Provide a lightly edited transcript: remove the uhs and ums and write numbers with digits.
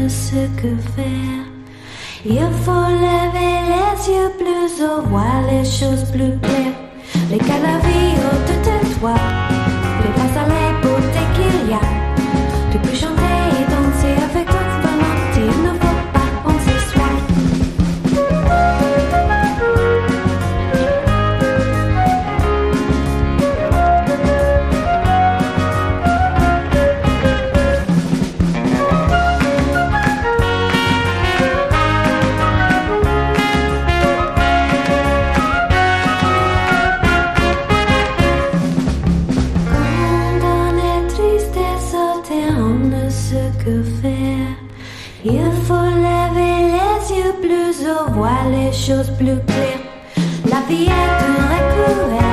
ce que faire. Il faut lever les yeux plus haut, voir les choses plus claires. Les cas de la vie haut de toi, fais face à les beautés qu'il y a. Tu peux chanter et danser avec toute volonté, il ne faut pas penser soi. Que faire? Il faut lever les yeux plus haut, voir les choses plus claires. La vie est dure et cruelle.